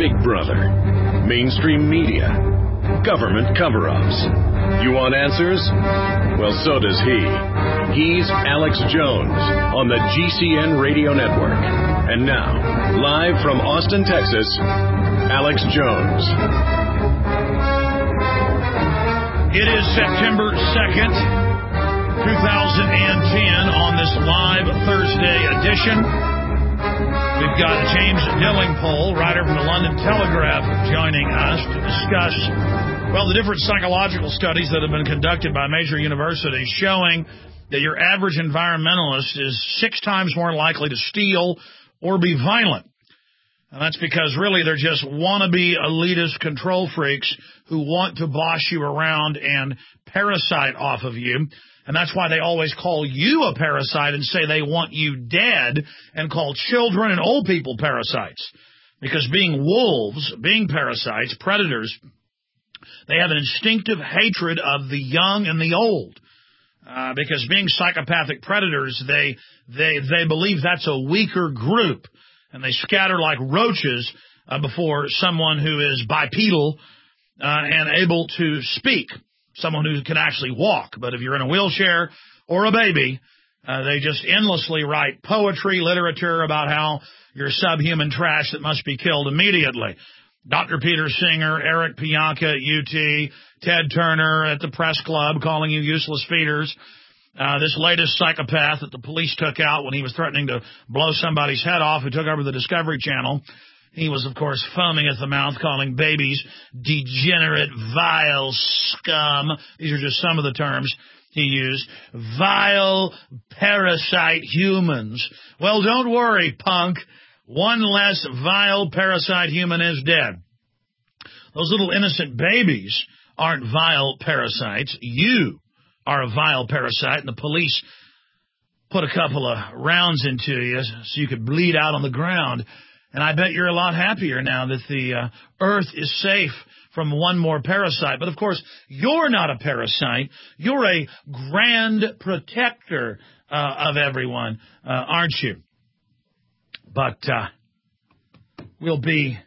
Big Brother, mainstream media, government cover-ups. You want answers? Well, so does he. He's Alex Jones on the GCN Radio Network. And now, live from Austin, Texas, Alex Jones. It is September 2nd, 2010 on this live Thursday edition. We've got James Dillingpole, writer from the London Telegraph, joining us to discuss, well, the different psychological studies that have been conducted by major universities showing that your average environmentalist is 6 times more likely to steal or be violent. And that's because really they're just wannabe elitist control freaks who want to boss you around and parasite off of you. And that's why they always call you a parasite and say they want you dead and call children and old people parasites. Because being wolves, being parasites, predators, they have an instinctive hatred of the young and the old. Because being psychopathic predators, they believe that's a weaker group. And they scatter like roaches before someone who is bipedal and able to speak. Someone who can actually walk. But if you're in a wheelchair or a baby, they just endlessly write poetry, literature about how you're subhuman trash that must be killed immediately. Dr. Peter Singer, Eric Pianka at UT, Ted Turner at the Press Club calling you useless feeders. This latest psychopath that the police took out when he was threatening to blow somebody's head off who took over the Discovery Channel. He was, of course, foaming at the mouth, calling babies degenerate, vile scum. These are just some of the terms he used. Vile, parasite humans. Well, don't worry, punk. One less vile parasite human is dead. Those little innocent babies aren't vile parasites. You are a vile parasite, and the police put a couple of rounds into you so you could bleed out on the ground. And I bet you're a lot happier now that the earth is safe from one more parasite. But, of course, you're not a parasite. You're a grand protector of everyone, aren't you? But we'll be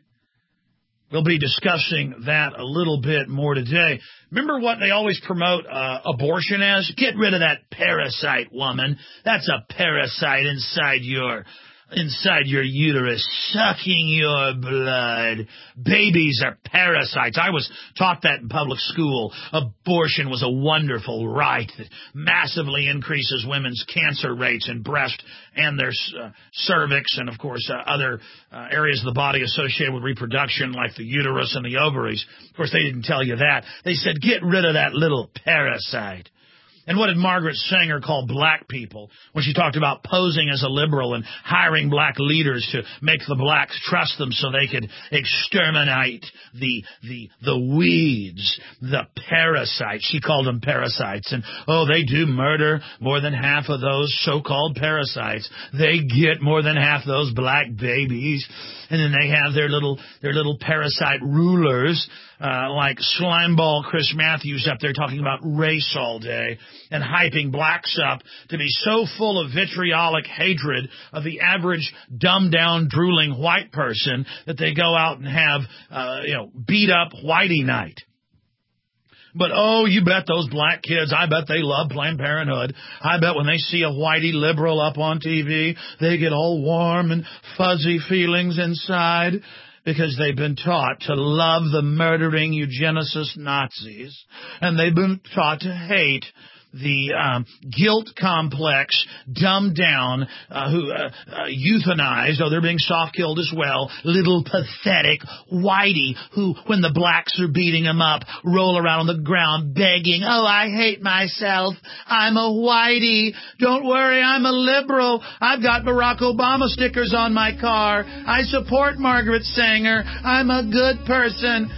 discussing that a little bit more today. Remember what they always promote abortion as? Get rid of that parasite, woman. That's a parasite inside your uterus, sucking your blood. Babies are parasites. I was taught that in public school. Abortion was a wonderful right that massively increases women's cancer rates in breast and their cervix and, of course, other areas of the body associated with reproduction like the uterus and the ovaries. Of course, they didn't tell you that. They said, get rid of that little parasite. And what did Margaret Sanger call black people when she talked about posing as a liberal and hiring black leaders to make the blacks trust them so they could exterminate the weeds, the parasites? She called them parasites. And, they do murder more than half of those so-called parasites. They get more than half those black babies. And then they have their little parasite rulers, like slimeball Chris Matthews up there talking about race all day and hyping blacks up to be so full of vitriolic hatred of the average dumbed-down, drooling white person that they go out and have, beat-up whitey night. But, you bet those black kids, I bet they love Planned Parenthood. I bet when they see a whitey liberal up on TV, they get all warm and fuzzy feelings inside because they've been taught to love the murdering eugenicist Nazis. And they've been taught to hate the guilt complex, dumbed down, who euthanized, they're being soft-killed as well, little pathetic whitey who, when the blacks are beating him up, roll around on the ground begging, I hate myself, I'm a whitey, don't worry, I'm a liberal, I've got Barack Obama stickers on my car, I support Margaret Sanger, I'm a good person.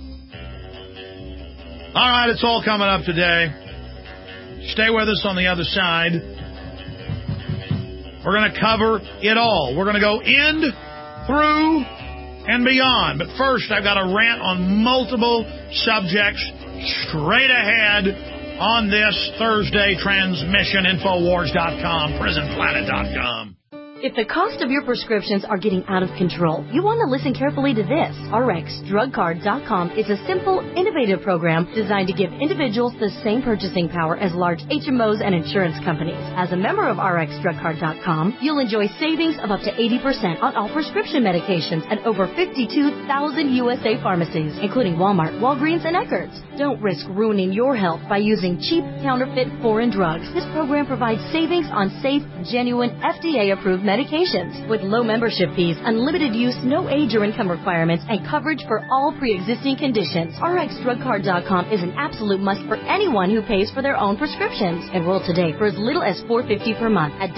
All right, it's all coming up today. Stay with us on the other side. We're going to cover it all. We're going to go in, through, and beyond. But first, I've got a rant on multiple subjects straight ahead on this Thursday transmission, Infowars.com, PrisonPlanet.com. If the cost of your prescriptions are getting out of control, you want to listen carefully to this. RxDrugCard.com is a simple, innovative program designed to give individuals the same purchasing power as large HMOs and insurance companies. As a member of RxDrugCard.com, you'll enjoy savings of up to 80% on all prescription medications at over 52,000 USA pharmacies, including Walmart, Walgreens, and Eckerd's. Don't risk ruining your health by using cheap, counterfeit, foreign drugs. This program provides savings on safe, genuine, FDA-approved medications with low membership fees, unlimited use, no age or income requirements, and coverage for all pre-existing conditions. RxDrugCard.com is an absolute must for anyone who pays for their own prescriptions. Enroll today for as little as $4.50 per month at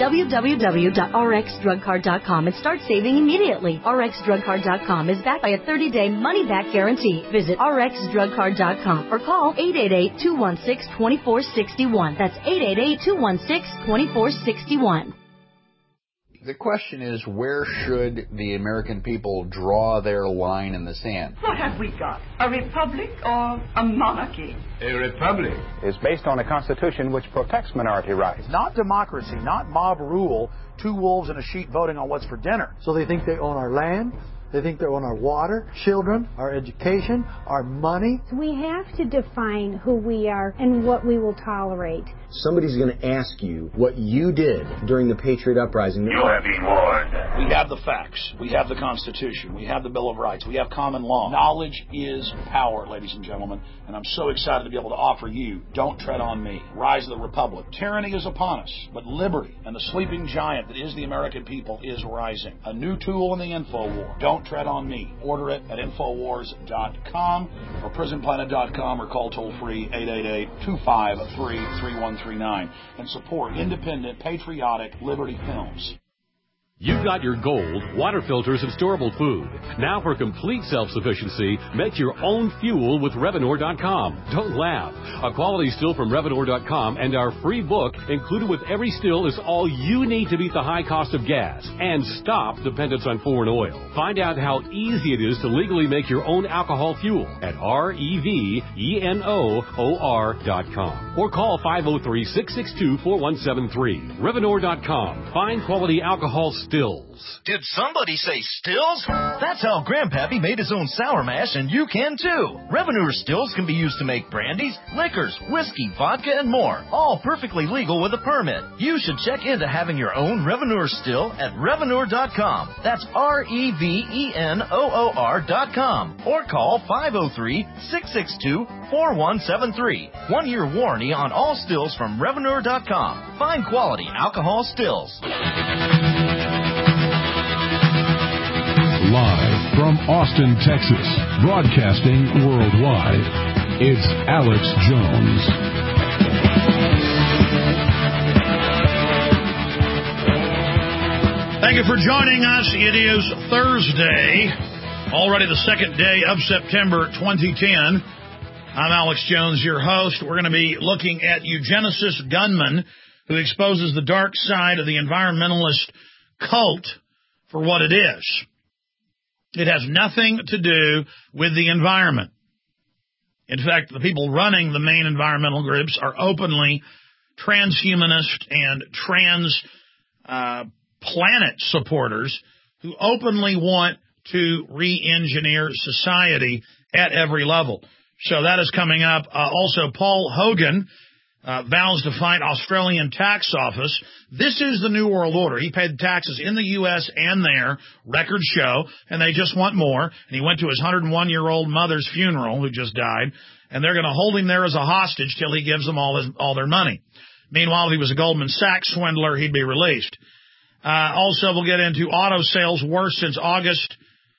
www.rxdrugcard.com and start saving immediately. RxDrugCard.com is backed by a 30-day money-back guarantee. Visit RxDrugCard.com or call 888-216-2461. That's 888-216-2461. The question is, where should the American people draw their line in the sand? What have we got? A republic or a monarchy? A republic is based on a constitution which protects minority rights. Not democracy, not mob rule, two wolves and a sheep voting on what's for dinner. So they think they own our land. They think they own our water, children, our education, our money. We have to define who we are and what we will tolerate. Somebody's going to ask you what you did during the Patriot Uprising. You have been warned. We have the facts. We have the Constitution. We have the Bill of Rights. We have common law. Knowledge is power, ladies and gentlemen. And I'm so excited to be able to offer you Don't Tread on Me, Rise of the Republic. Tyranny is upon us, but liberty and the sleeping giant that is the American people is rising. A new tool in the info war. Don't Tread on Me. Order it at Infowars.com or PrisonPlanet.com or call toll-free 888-253-3139 and support independent, patriotic Liberty films. You've got your gold, water filters, and storable food. Now for complete self-sufficiency, make your own fuel with Revenor.com. Don't laugh. A quality still from Revenor.com and our free book included with every still is all you need to beat the high cost of gas and stop dependence on foreign oil. Find out how easy it is to legally make your own alcohol fuel at REVENOOR.com or call 503-662-4173. Revenor.com. Find quality alcohol stills. Did somebody say stills? That's how Grandpappy made his own sour mash, and you can too. Revenor stills can be used to make brandies, liquors, whiskey, vodka, and more. All perfectly legal with a permit. You should check into having your own Revenor still at Revenor.com. That's REVENOOR.com. Or call 503-662-4173. 1-year warranty on all stills from Revenor.com. Find quality alcohol stills. Live from Austin, Texas, broadcasting worldwide, it's Alex Jones. Thank you for joining us. It is Thursday, already the second day of September 2010. I'm Alex Jones, your host. We're going to be looking at eugenicist gunman who exposes the dark side of the environmentalist cult for what it is. It has nothing to do with the environment. In fact, the people running the main environmental groups are openly transhumanist and planet supporters who openly want to re-engineer society at every level. So that is coming up. Also, Paul Hogan vows to fight Australian tax office. This is the New World Order. He paid taxes in the U.S. and there, record show, and they just want more. And he went to his 101-year-old mother's funeral, who just died, and they're going to hold him there as a hostage till he gives them all their money. Meanwhile, if he was a Goldman Sachs swindler, he'd be released. Also, we'll get into auto sales worst since August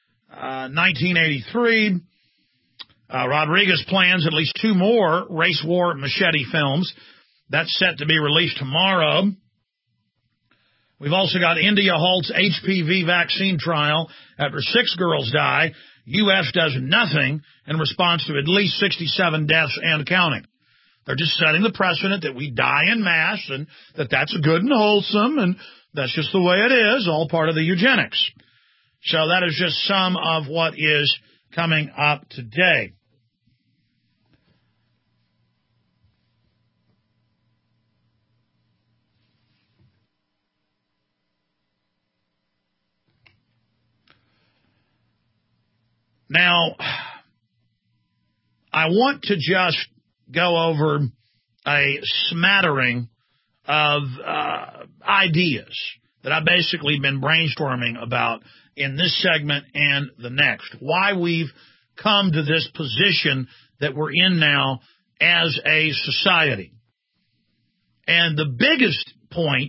1983. Rodriguez plans at least 2 more race war machete films. That's set to be released tomorrow. We've also got India halts HPV vaccine trial after 6 girls die. U.S. does nothing in response to at least 67 deaths and counting. They're just setting the precedent that we die en masse and that's good and wholesome, and that's just the way it is, all part of the eugenics. So that is just some of what is coming up today. Now, I want to just go over a smattering of ideas that I've basically been brainstorming about in this segment and the next. Why we've come to this position that we're in now as a society. And the biggest point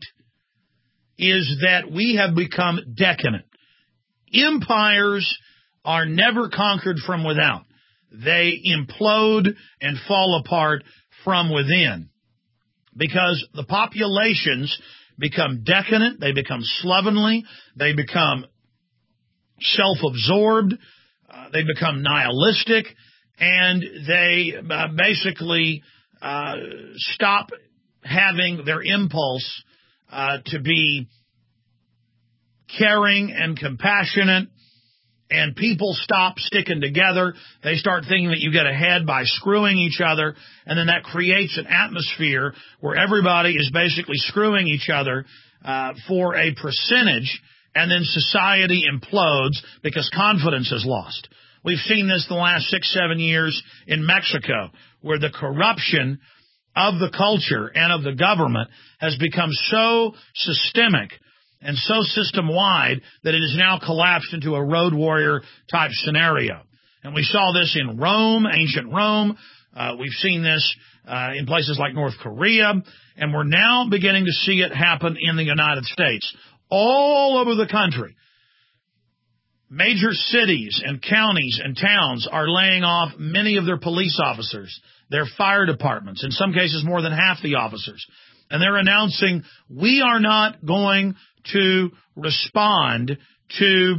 is that we have become decadent. Empires are never conquered from without. They implode and fall apart from within because the populations become decadent, they become slovenly, they become self-absorbed, they become nihilistic, and they basically stop having their impulse to be caring and compassionate, and people stop sticking together. They start thinking that you get ahead by screwing each other, and then that creates an atmosphere where everybody is basically screwing each other for a percentage, and then society implodes because confidence is lost. We've seen this the last 6-7 years in Mexico, where the corruption of the culture and of the government has become so systemic and so system-wide that it has now collapsed into a road warrior type scenario. And we saw this in Rome, ancient Rome. We've seen this in places like North Korea, and we're now beginning to see it happen in the United States. All over the country, major cities and counties and towns are laying off many of their police officers, their fire departments, in some cases more than half the officers. And they're announcing, we are not going to respond to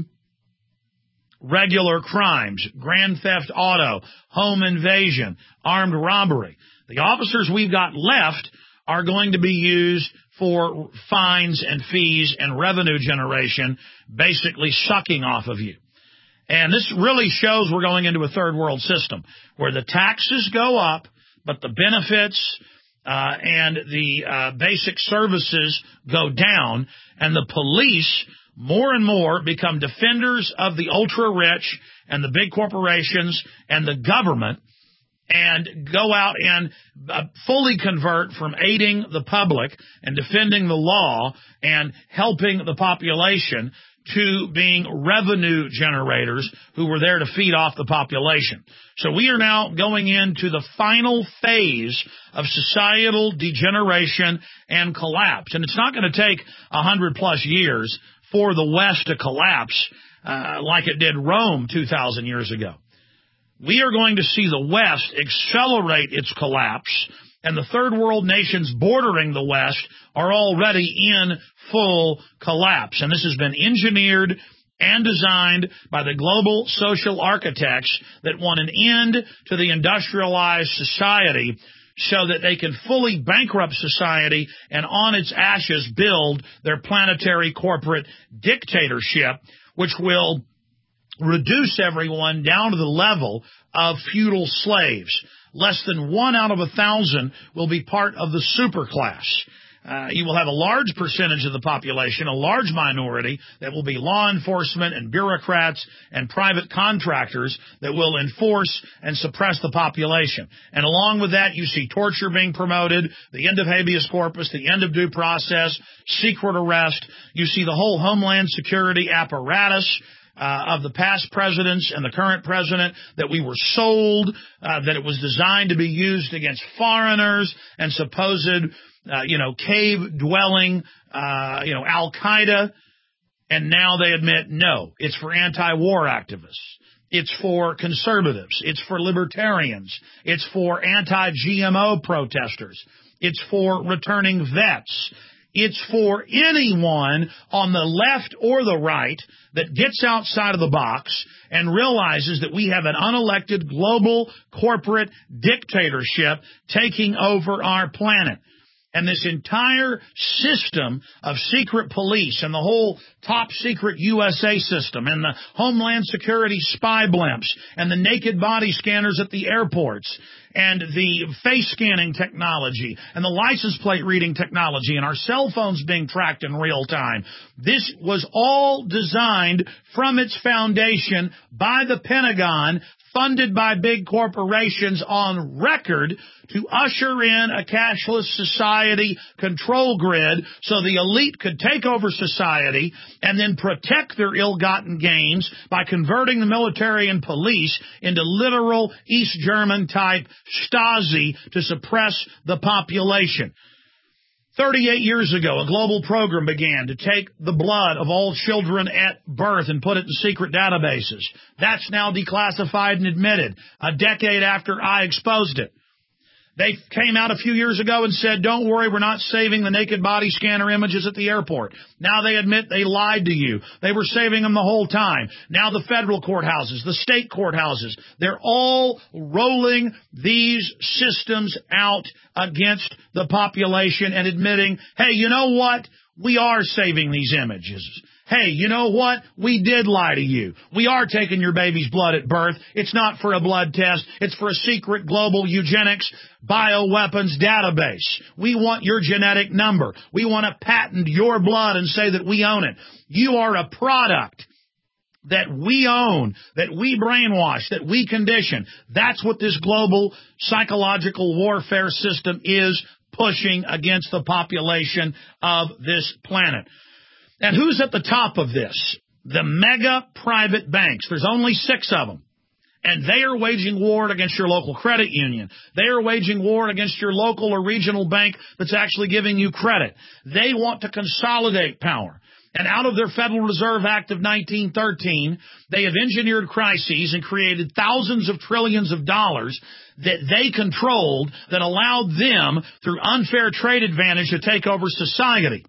regular crimes, grand theft auto, home invasion, armed robbery. The officers we've got left are going to be used for fines and fees and revenue generation, basically sucking off of you. And this really shows we're going into a third world system where the taxes go up, but the benefits and the basic services go down, and the police more and more become defenders of the ultra-rich and the big corporations and the government, and go out and fully convert from aiding the public and defending the law and helping the population to being revenue generators who were there to feed off the population. So we are now going into the final phase of societal degeneration and collapse. And it's not going to take 100+ years for the West to collapse like it did Rome 2,000 years ago. We are going to see the West accelerate its collapse, and the third world nations bordering the West are already in full collapse. And this has been engineered and designed by the global social architects that want an end to the industrialized society so that they can fully bankrupt society and on its ashes build their planetary corporate dictatorship, which will reduce everyone down to the level of feudal slaves. Less than 1 out of 1,000 will be part of the superclass. You will have a large percentage of the population, a large minority, that will be law enforcement and bureaucrats and private contractors that will enforce and suppress the population. And along with that, you see torture being promoted, the end of habeas corpus, the end of due process, secret arrest. You see the whole Homeland Security apparatus of the past presidents and the current president that we were sold, that it was designed to be used against foreigners and supposed, cave-dwelling, Al-Qaeda. And now they admit, no, it's for anti-war activists. It's for conservatives. It's for libertarians. It's for anti-GMO protesters. It's for returning vets. It's for anyone on the left or the right that gets outside of the box and realizes that we have an unelected global corporate dictatorship taking over our planet. And this entire system of secret police and the whole top secret USA system and the Homeland Security spy blimps and the naked body scanners at the airports and the face scanning technology and the license plate reading technology and our cell phones being tracked in real time. This was all designed from its foundation by the Pentagon, funded by big corporations on record to usher in a cashless society control grid so the elite could take over society and then protect their ill-gotten gains by converting the military and police into literal East German type Stasi to suppress the population. 38 years ago, a global program began to take the blood of all children at birth and put it in secret databases. That's now declassified and admitted a decade after I exposed it. They came out a few years ago and said, don't worry, we're not saving the naked body scanner images at the airport. Now they admit they lied to you. They were saving them the whole time. Now the federal courthouses, the state courthouses, they're all rolling these systems out against the population and admitting, hey, you know what? We are saving these images. Hey, you know what? We did lie to you. We are taking your baby's blood at birth. It's not for a blood test. It's for a secret global eugenics bioweapons database. We want your genetic number. We want to patent your blood and say that we own it. You are a product that we own, that we brainwash, that we condition. That's what this global psychological warfare system is pushing against the population of this planet. And who's at the top of this? The mega private banks. There's only 6 of them. And they are waging war against your local credit union. They are waging war against your local or regional bank that's actually giving you credit. They want to consolidate power. And out of their Federal Reserve Act of 1913, they have engineered crises and created thousands of trillions of dollars that they controlled that allowed them, through unfair trade advantage, to take over society.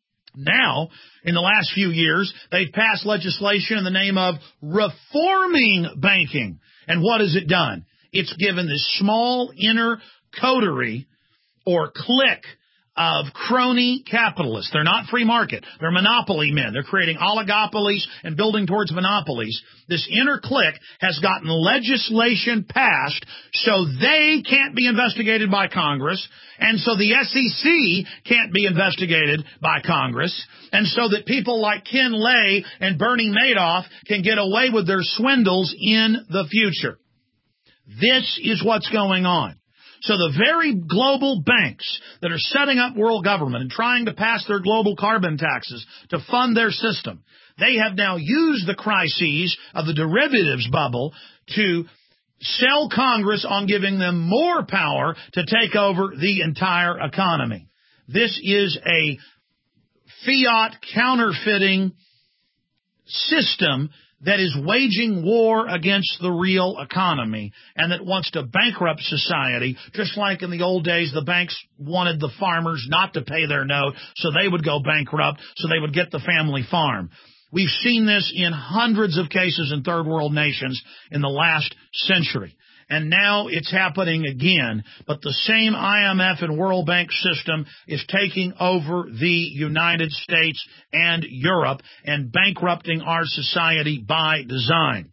Now, in the last few years, they've passed legislation in the name of reforming banking. And what has it done? It's given this small inner coterie or clique of crony capitalists. They're not free market. They're monopoly men. They're creating oligopolies and building towards monopolies. This inner clique has gotten legislation passed so they can't be investigated by Congress, and so the SEC can't be investigated by Congress, and so that people like Ken Lay and Bernie Madoff can get away with their swindles in the future. This is what's going on. So the very global banks that are setting up world government and trying to pass their global carbon taxes to fund their system, they have now used the crises of the derivatives bubble to sell Congress on giving them more power to take over the entire economy. This is a fiat counterfeiting system that is waging war against the real economy and that wants to bankrupt society, just like in the old days the banks wanted the farmers not to pay their note so they would go bankrupt so they would get the family farm. We've seen this in hundreds of cases in third world nations in the last century. And now it's happening again. But the same IMF and World Bank system is taking over the United States and Europe and bankrupting our society by design.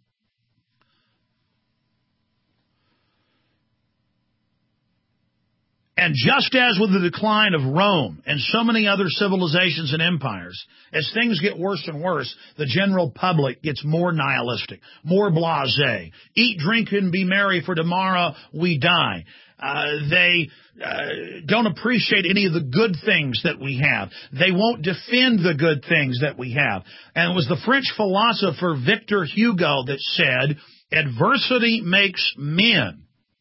And just as with the decline of Rome and so many other civilizations and empires, as things get worse and worse, the general public gets more nihilistic, more blasé. Eat, drink, and be merry, for tomorrow we die. They don't appreciate any of the good things that we have. They won't defend the good things that we have. And it was the French philosopher Victor Hugo that said, adversity makes men.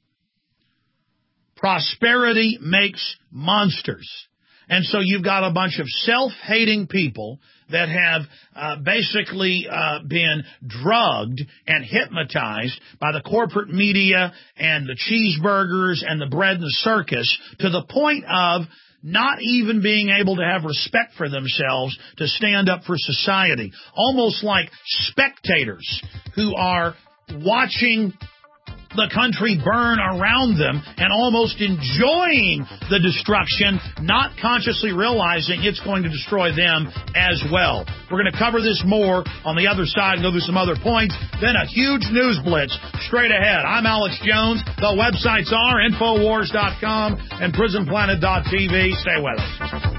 Prosperity makes monsters. And so you've got a bunch of self-hating people that have basically been drugged and hypnotized by the corporate media and the cheeseburgers and the bread and the circus to the point of not even being able to have respect for themselves to stand up for society. Almost like spectators who are watching the country burn around them and almost enjoying the destruction, not consciously realizing it's going to destroy them as well. We're going to cover this more on the other side and go through some other points. Then a huge news blitz straight ahead. I'm Alex Jones. The websites are Infowars.com and PrisonPlanet.tv. Stay with us.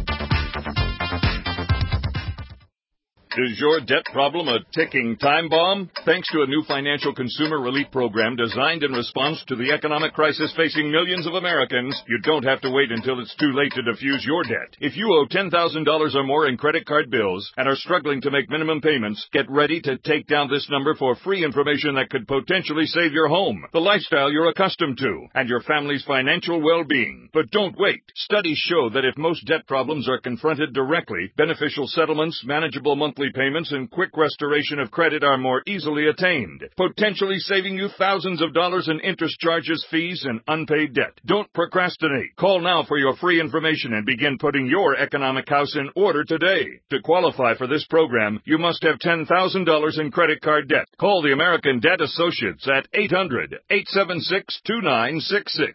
Is your debt problem a ticking time bomb? Thanks to a new financial consumer relief program designed in response to the economic crisis facing millions of Americans, you don't have to wait until it's too late to defuse your debt. If you owe $10,000 or more in credit card bills and are struggling to make minimum payments, get ready to take down this number for free information that could potentially save your home, the lifestyle you're accustomed to, and your family's financial well-being. But don't wait. Studies show that if most debt problems are confronted directly, beneficial settlements, manageable monthly payments, and quick restoration of credit are more easily attained, potentially saving you thousands of dollars in interest charges, fees, and unpaid debt. Don't procrastinate. Call now for your free information and begin putting your economic house in order today. To qualify for this program, you must have $10,000 in credit card debt. Call the American Debt Associates at 800-876-2966.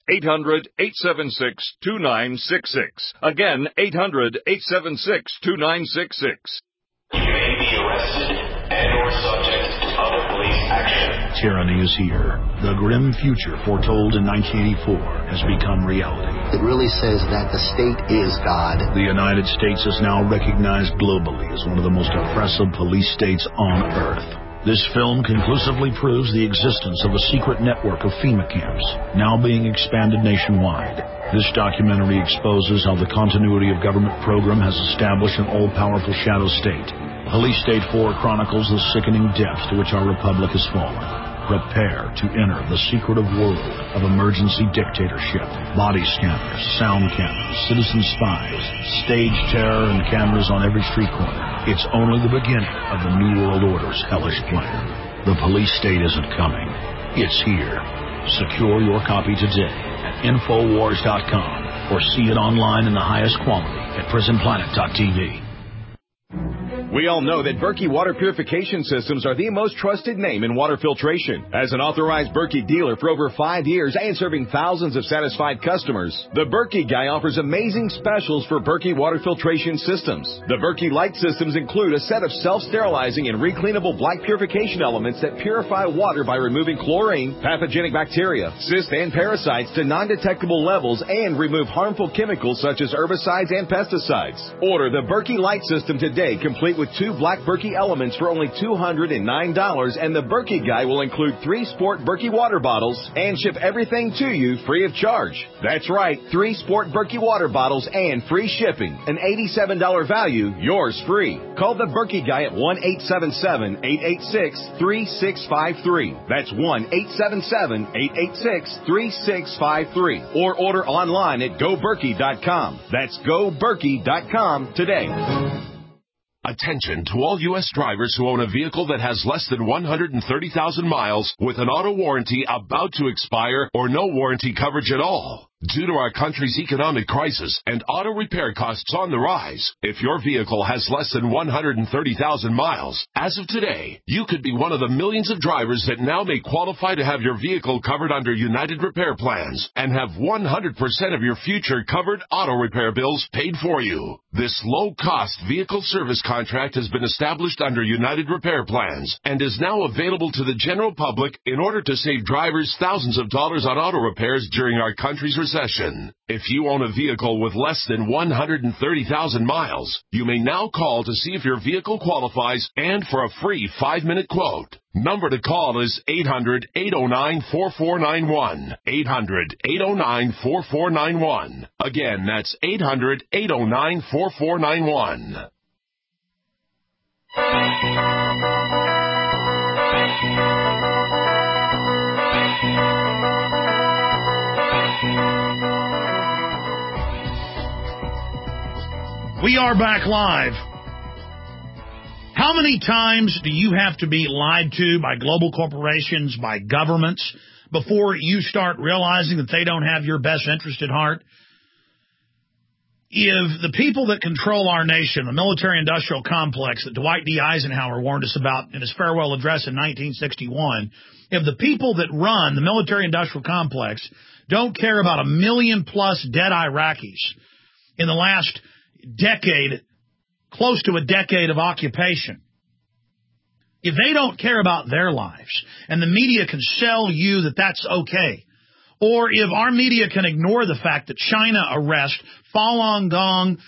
800-876-2966. Again, 800-876-2966. You may be arrested and or subject to other police action. Tyranny is here. The grim future foretold in 1984 has become reality. It really says that the state is God. The United States is now recognized globally as one of the most oppressive police states on Earth. This film conclusively proves the existence of a secret network of FEMA camps, now being expanded nationwide. This documentary exposes how the continuity of government program has established an all-powerful shadow state. Police State 4 chronicles the sickening depths to which our republic has fallen. Prepare to enter the secretive world of emergency dictatorship. Body scanners, sound cameras, citizen spies, stage terror, and cameras on every street corner. It's only the beginning of the New World Order's hellish plan. The police state isn't coming. It's here. Secure your copy today at Infowars.com or see it online in the highest quality at PrisonPlanet.tv. We all know that Berkey water purification systems are the most trusted name in water filtration. As an authorized Berkey dealer for over 5 years and serving thousands of satisfied customers, the Berkey Guy offers amazing specials for Berkey water filtration systems. The Berkey Light systems include a set of self-sterilizing and recleanable black purification elements that purify water by removing chlorine, pathogenic bacteria, cysts, and parasites to non-detectable levels and remove harmful chemicals such as herbicides and pesticides. Order the Berkey Light system today, complete with 2 black Berkey elements for only $209, and the Berkey Guy will include 3 Sport Berkey water bottles and ship everything to you free of charge. That's right, 3 Sport Berkey water bottles and free shipping. An $87 value, yours free. Call the Berkey Guy at 1-877-886-3653. That's 1-877-886-3653. Or order online at GoBerkey.com. That's GoBerkey.com today. Attention to all U.S. drivers who own a vehicle that has less than 130,000 miles with an auto warranty about to expire or no warranty coverage at all. Due to our country's economic crisis and auto repair costs on the rise, if your vehicle has less than 130,000 miles, as of today, you could be one of the millions of drivers that now may qualify to have your vehicle covered under United Repair Plans and have 100% of your future covered auto repair bills paid for you. This low-cost vehicle service contract has been established under United Repair Plans and is now available to the general public in order to save drivers thousands of dollars on auto repairs during our country's recession. If you own a vehicle with less than 130,000 miles, you may now call to see if your vehicle qualifies and for a free 5-minute quote. Number to call is 800-809-4491. 800-809-4491. Again, that's 800-809-4491. We are back live. How many times do you have to be lied to by global corporations, by governments, before you start realizing that they don't have your best interest at heart? if the people that control our nation, the military-industrial complex that Dwight D. Eisenhower warned us about in his farewell address in 1961, if the people that run the military-industrial complex don't care about 1 million-plus dead Iraqis in the last decade, close to a decade of occupation, if they don't care about their lives and the media can sell you that that's okay, or if our media can ignore the fact that China arrests Falun Gong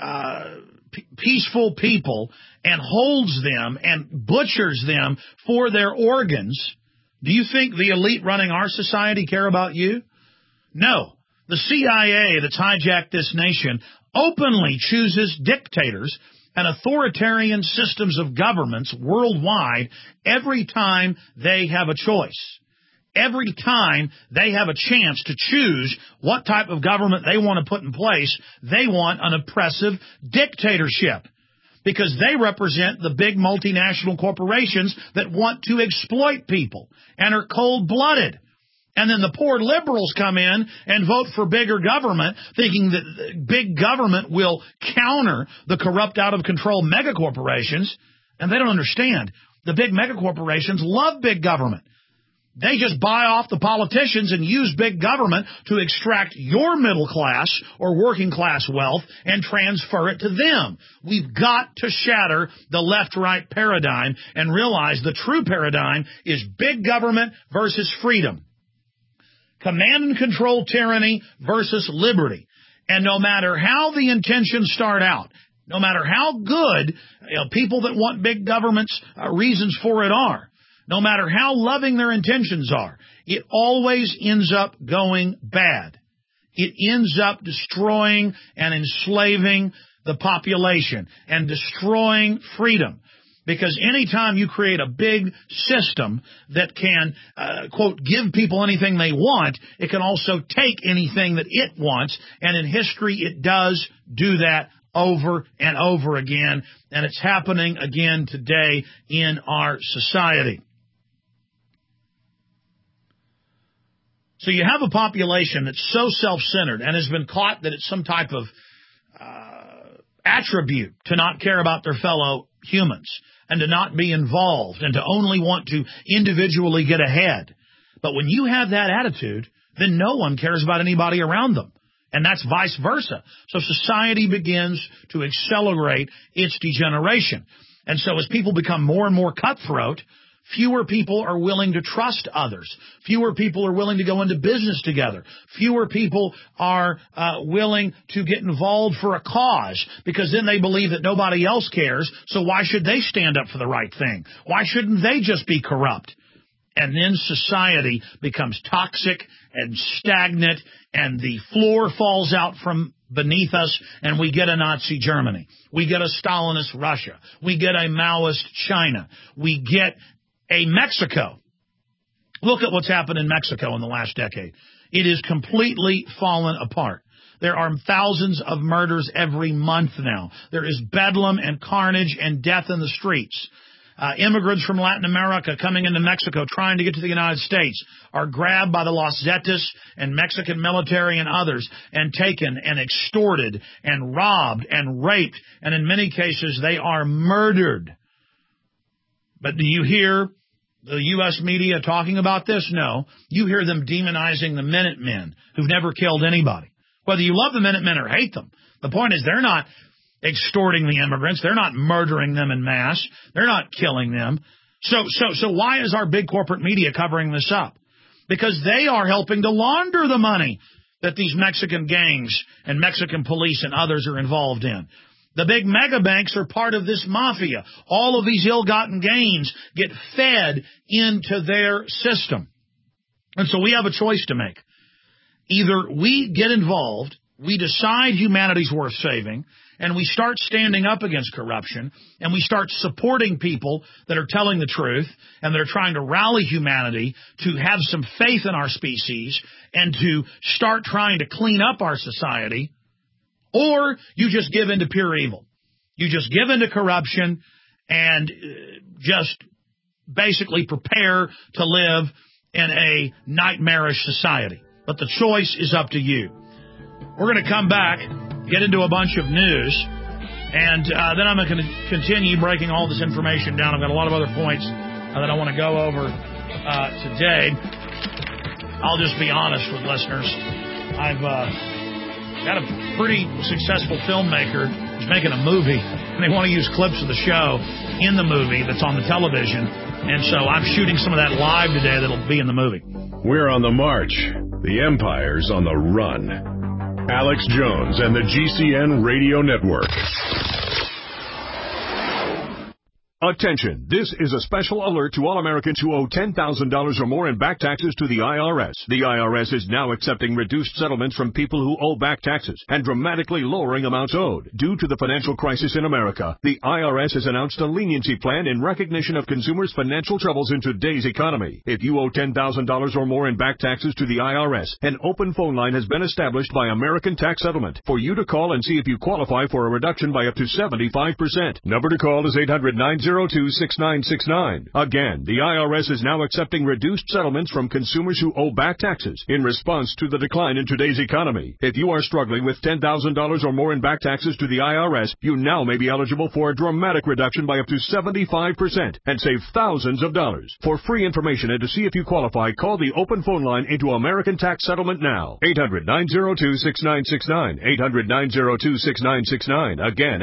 peaceful people and holds them and butchers them for their organs, do you think the elite running our society care about you? No. The CIA that's hijacked this nation openly chooses dictators and authoritarian systems of governments worldwide every time they have a choice. Every time they have a chance to choose what type of government they want to put in place, they want an oppressive dictatorship because they represent the big multinational corporations that want to exploit people and are cold-blooded. And then the poor liberals come in and vote for bigger government, thinking that big government will counter the corrupt, out-of-control megacorporations. And they don't understand. The big megacorporations love big government. They just buy off the politicians and use big government to extract your middle class or working class wealth and transfer it to them. We've got to shatter the left-right paradigm and realize the true paradigm is big government versus freedom. Command and control tyranny versus liberty. And no matter how the intentions start out, no matter how good people that want big government's reasons for it are, no matter how loving their intentions are, it always ends up going bad. It ends up destroying and enslaving the population and destroying freedom. Because anytime you create a big system that can, quote, give people anything they want, it can also take anything that it wants. And in history, it does do that over and over again. And it's happening again today in our society. So you have a population that's so self-centered and has been caught that it's some type of attribute to not care about their fellow humans and to not be involved and to only want to individually get ahead. But when you have that attitude, then no one cares about anybody around them. And that's vice versa. So society begins to accelerate its degeneration. And so as people become more and more cutthroat, fewer people are willing to trust others. Fewer people are willing to go into business together. Fewer people are willing to get involved for a cause because then they believe that nobody else cares. So why should they stand up for the right thing? Why shouldn't they just be corrupt? And then society becomes toxic and stagnant and the floor falls out from beneath us and we get a Nazi Germany. We get a Stalinist Russia. We get a Maoist China. We get a Mexico. Look at what's happened in Mexico in the last decade. It is completely fallen apart. There are thousands of murders every month now. There is bedlam and carnage and death in the streets. Immigrants from Latin America coming into Mexico trying to get to the United States are grabbed by the Los Zetas and Mexican military and others and taken and extorted and robbed and raped. And in many cases, they are murdered. But do you hear the U.S. media talking about this? No. You hear them demonizing the Minutemen who've never killed anybody. Whether you love the Minutemen or hate them, the point is they're not extorting the immigrants. They're not murdering them en masse. They're not killing them. So why is our big corporate media covering this up? Because they are helping to launder the money that these Mexican gangs and Mexican police and others are involved in. The big mega banks are part of this mafia. All of these ill-gotten gains get fed into their system. And so we have a choice to make. Either we get involved, we decide humanity's worth saving, and we start standing up against corruption, and we start supporting people that are telling the truth and that are trying to rally humanity to have some faith in our species and to start trying to clean up our society, or you just give in to pure evil. You just give in to corruption and just basically prepare to live in a nightmarish society. But the choice is up to you. We're going to come back. get into a bunch of news, and then I'm going to continue breaking all this information down. I've got a lot of other points that I want to go over today. I'll just be honest with listeners. I've got a pretty successful filmmaker who's making a movie, and they want to use clips of the show in the movie that's on the television. And so I'm shooting some of that live today that'll be in the movie. We're on the march. The Empire's on the run. Alex Jones and the GCN Radio Network. Attention, this is a special alert to all Americans who owe $10,000 or more in back taxes to the IRS. The IRS is now accepting reduced settlements from people who owe back taxes and dramatically lowering amounts owed. Due to the financial crisis in America, the IRS has announced a leniency plan in recognition of consumers' financial troubles in today's economy. If you owe $10,000 or more in back taxes to the IRS, an open phone line has been established by American Tax Settlement for you to call and see if you qualify for a reduction by up to 75%. Number to call is 800-902-6969. Again, the IRS is now accepting reduced settlements from consumers who owe back taxes in response to the decline in today's economy. If you are struggling with $10,000 or more in back taxes to the IRS, you now may be eligible for a dramatic reduction by up to 75% and save thousands of dollars. For free information and to see if you qualify, call the open phone line into American Tax Settlement now. 800-902-6969. 800-902-6969. Again,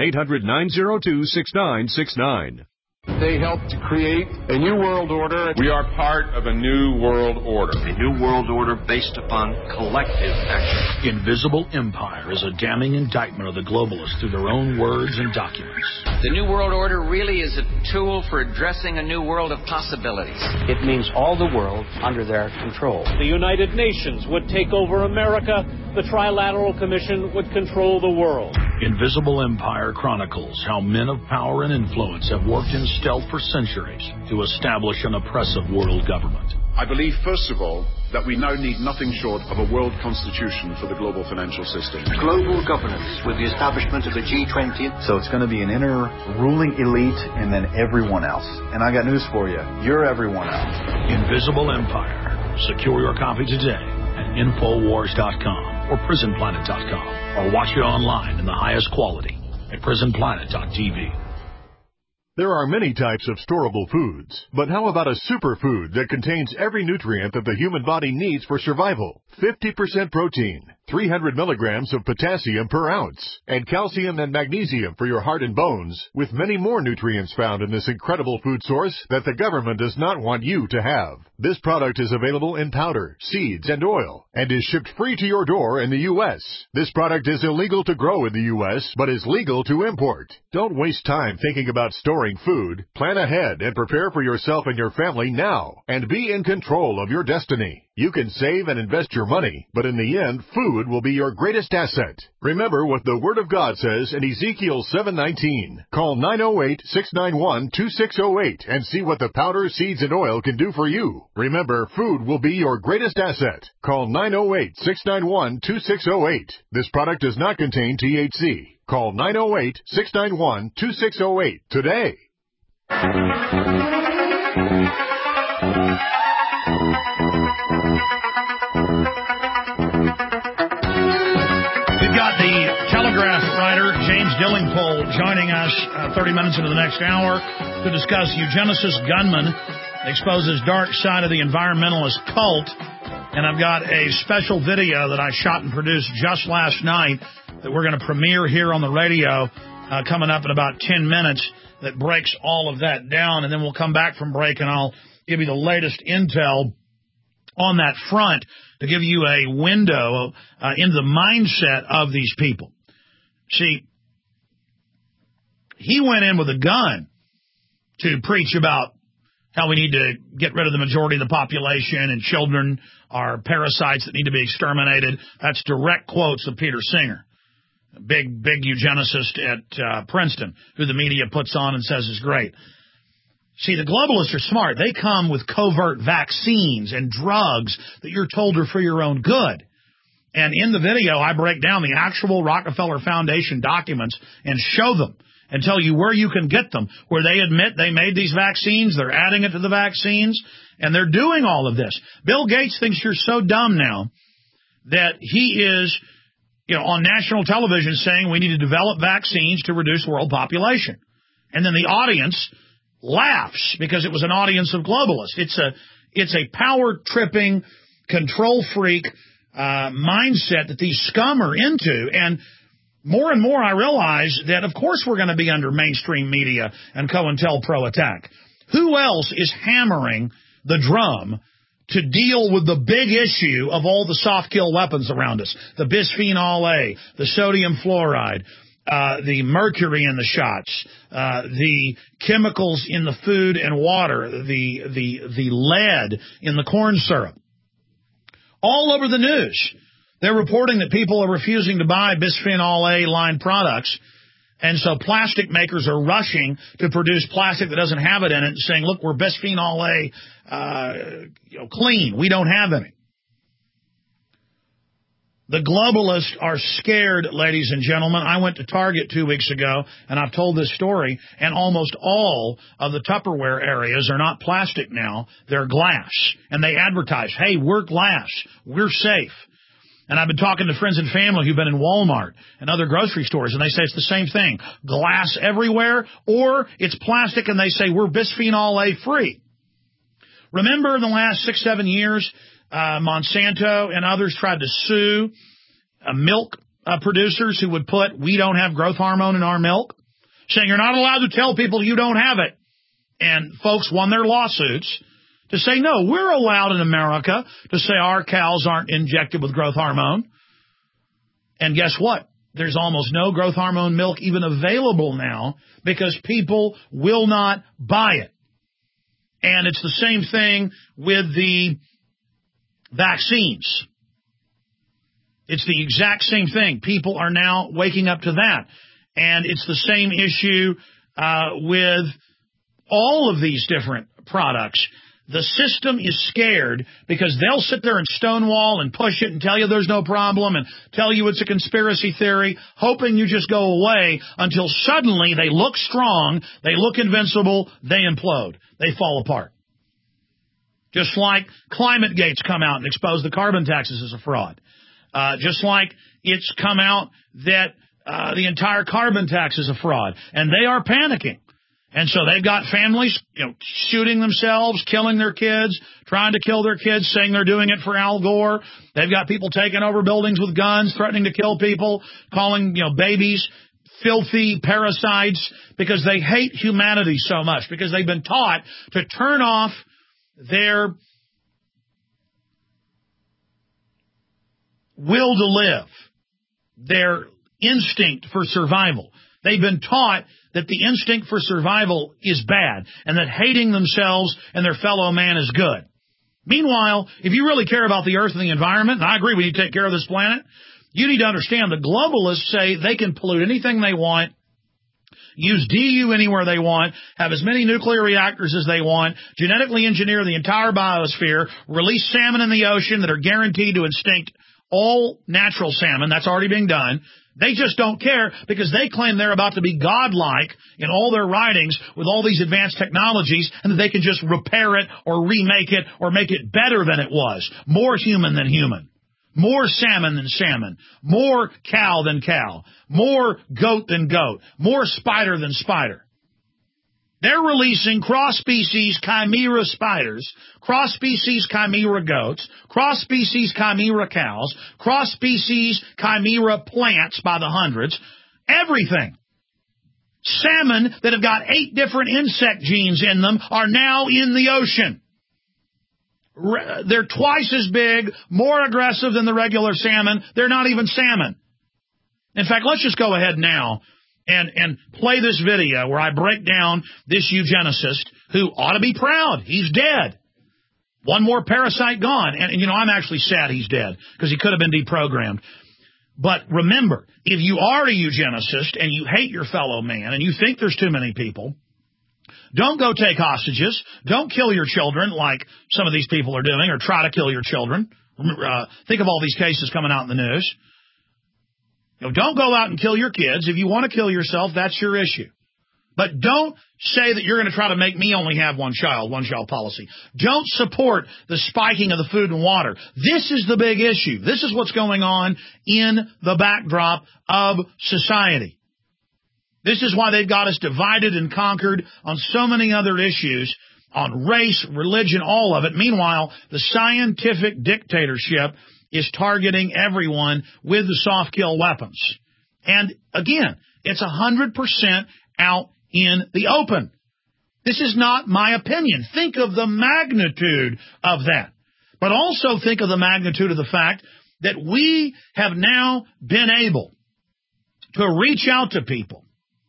800-902-6969. They helped to create a new world order. We are part of a new world order. A new world order based upon collective action. Invisible Empire is a damning indictment of the globalists through their own words and documents. The new world order really is a tool for addressing a new world of possibilities. It means all the world under their control. The United Nations would take over America. The Trilateral Commission would control the world. Invisible Empire chronicles how men of power and influence have worked in stealth for centuries to establish an oppressive world government. I believe, first of all, that we now need nothing short of a world constitution for the global financial system. Global governance with the establishment of the G20. So it's going to be an inner ruling elite and then everyone else. And I got news for you. You're everyone else. Invisible Empire. Secure your copy today at Infowars.com or PrisonPlanet.com, or watch it online in the highest quality at PrisonPlanet.tv. There are many types of storable foods, but how about a superfood that contains every nutrient that the human body needs for survival? 50% protein, 300 milligrams of potassium per ounce, and calcium and magnesium for your heart and bones, with many more nutrients found in this incredible food source that the government does not want you to have. This product is available in powder, seeds, and oil, and is shipped free to your door in the U.S. This product is illegal to grow in the U.S., but is legal to import. Don't waste time thinking about storing food. Plan ahead and prepare for yourself and your family now, and be in control of your destiny. You can save and invest your money, but in the end, food will be your greatest asset. Remember what the Word of God says in Ezekiel 7:19. Call 908-691-2608 and see what the powder, seeds, and oil can do for you. Remember, food will be your greatest asset. Call 908-691-2608. This product does not contain THC. Call 908-691-2608 today. We've got the Telegraph writer James Dillingpole joining us 30 minutes into the next hour to discuss eugenicist gunman exposes dark side of the environmentalist cult. And I've got a special video that I shot and produced just last night that we're going to premiere here on the radio coming up in about 10 minutes that breaks all of that down. And then we'll come back from break and I'll give you the latest intel on that front to give you a window into the mindset of these people. See, he went in with a gun to preach about how we need to get rid of the majority of the population and children are parasites that need to be exterminated. That's direct quotes of Peter Singer, a big eugenicist at Princeton, who the media puts on and says is great. See, the globalists are smart. They come with covert vaccines and drugs that you're told are for your own good. And in the video, I break down the actual Rockefeller Foundation documents and show them and tell you where you can get them, where they admit they made these vaccines, they're adding it to the vaccines, and they're doing all of this. Bill Gates thinks you're so dumb now that he is on national television saying we need to develop vaccines to reduce world population. And then the audience laughs because it was an audience of globalists. It's a power-tripping, control freak mindset that these scum are into. And more I realize that, of course, we're going to be under mainstream media and COINTELPRO attack. Who else is hammering the drum to deal with the big issue of all the soft kill weapons around us? The bisphenol A, the sodium fluoride, the mercury in the shots, the chemicals in the food and water, the lead in the corn syrup. All over the news, they're reporting that people are refusing to buy bisphenol A line products, and so plastic makers are rushing to produce plastic that doesn't have it in it, and saying, "Look, we're bisphenol A clean. We don't have any." The globalists are scared, ladies and gentlemen. I went to Target 2 weeks ago, and I've told this story, and almost all of the Tupperware areas are not plastic now. They're glass. And they advertise, "Hey, we're glass. We're safe." And I've been talking to friends and family who've been in Walmart and other grocery stores, and they say it's the same thing. Glass everywhere, or it's plastic, and they say we're bisphenol A free. Remember in the last 6-7 years, Monsanto and others tried to sue milk producers who would put "we don't have growth hormone in our milk," saying you're not allowed to tell people you don't have it. And folks won their lawsuits to say, no, we're allowed in America to say our cows aren't injected with growth hormone. And guess what? There's almost no growth hormone milk even available now because people will not buy it. And it's the same thing with the vaccines. It's the exact same thing. People are now waking up to that. And it's the same issue with all of these different products. The system is scared because they'll sit there and stonewall and push it and tell you there's no problem and tell you it's a conspiracy theory, hoping you just go away until suddenly they look strong, they look invincible, they implode, they fall apart. Just like ClimateGate's come out and exposed the carbon taxes as a fraud. Just like it's come out that the entire carbon tax is a fraud. And they are panicking. And so they've got families, shooting themselves, killing their kids, trying to kill their kids, saying they're doing it for Al Gore. They've got people taking over buildings with guns, threatening to kill people, calling, babies filthy parasites because they hate humanity so much, because they've been taught to turn off their will to live, their instinct for survival. They've been taught that the instinct for survival is bad and that hating themselves and their fellow man is good. Meanwhile, if you really care about the earth and the environment, and I agree we need to take care of this planet, you need to understand the globalists say they can pollute anything they want, use DU anywhere they want, have as many nuclear reactors as they want, genetically engineer the entire biosphere, release salmon in the ocean that are guaranteed to extinct all natural salmon. That's already being done. They just don't care because they claim they're about to be godlike in all their writings with all these advanced technologies, and that they can just repair it or remake it or make it better than it was. More human than human. More salmon than salmon. More cow than cow. More goat than goat. More spider than spider. They're releasing cross-species chimera spiders, cross-species chimera goats, cross-species chimera cows, cross-species chimera plants by the hundreds, everything. Salmon that have got 8 different insect genes in them are now in the ocean. They're twice as big, more aggressive than the regular salmon. They're not even salmon. In fact, let's just go ahead now and play this video where I break down this eugenicist who ought to be proud. He's dead. One more parasite gone. And I'm actually sad he's dead because he could have been deprogrammed. But remember, if you are a eugenicist and you hate your fellow man and you think there's too many people, don't go take hostages. Don't kill your children like some of these people are doing, or try to kill your children. Think of all these cases coming out in the news. Don't go out and kill your kids. If you want to kill yourself, that's your issue. But don't say that you're going to try to make me only have one child policy. Don't support the spiking of the food and water. This is the big issue. This is what's going on in the backdrop of society. This is why they've got us divided and conquered on so many other issues, on race, religion, all of it. Meanwhile, the scientific dictatorship is targeting everyone with the soft kill weapons. And again, it's 100% out in the open. This is not my opinion. Think of the magnitude of that. But also think of the magnitude of the fact that we have now been able to reach out to people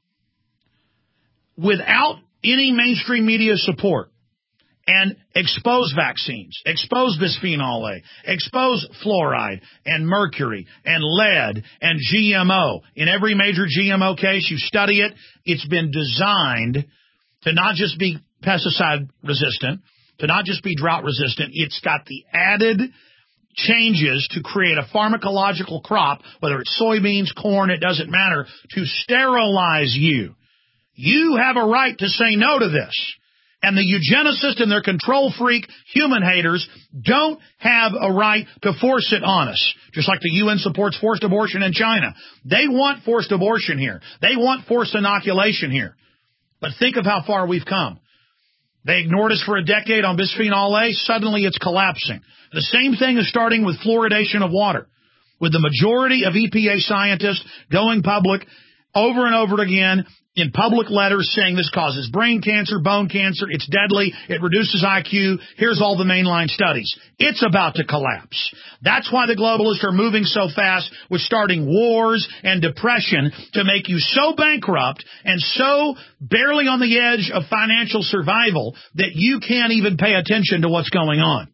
without any mainstream media support and expose vaccines, expose bisphenol A, expose fluoride and mercury and lead and GMO. In every major GMO case, you study it, it's been designed to not just be pesticide resistant, to not just be drought resistant. It's got the added changes to create a pharmacological crop, whether it's soybeans, corn, it doesn't matter, to sterilize you. You have a right to say no to this. And the eugenicists and their control freak human haters don't have a right to force it on us. Just like the UN supports forced abortion in China. They want forced abortion here. They want forced inoculation here. But think of how far we've come. They ignored us for a decade on bisphenol A. Suddenly it's collapsing. The same thing is starting with fluoridation of water, with the majority of EPA scientists going public over and over again in public letters saying this causes brain cancer, bone cancer, it's deadly, it reduces IQ, here's all the mainline studies. It's about to collapse. That's why the globalists are moving so fast with starting wars and depression to make you so bankrupt and so barely on the edge of financial survival that you can't even pay attention to what's going on.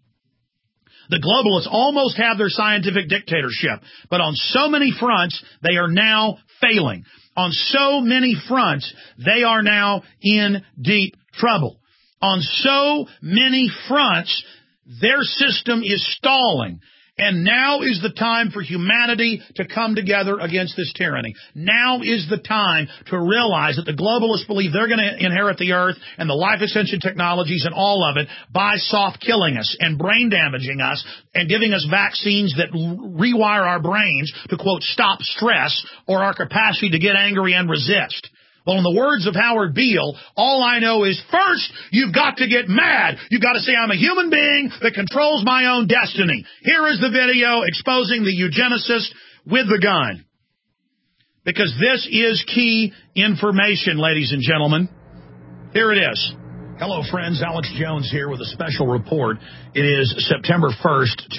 The globalists almost have their scientific dictatorship, but on so many fronts, they are now failing. On so many fronts, they are now in deep trouble. On so many fronts, their system is stalling. And now is the time for humanity to come together against this tyranny. Now is the time to realize that the globalists believe they're going to inherit the earth and the life extension technologies and all of it by soft killing us and brain damaging us and giving us vaccines that rewire our brains to, quote, stop stress or our capacity to get angry and resist. Well, in the words of Howard Beale, all I know is first, you've got to get mad. You've got to say, I'm a human being that controls my own destiny. Here is the video exposing the eugenicist with the gun. Because this is key information, ladies and gentlemen. Here it is. Hello, friends. Alex Jones here with a special report. It is September 1st,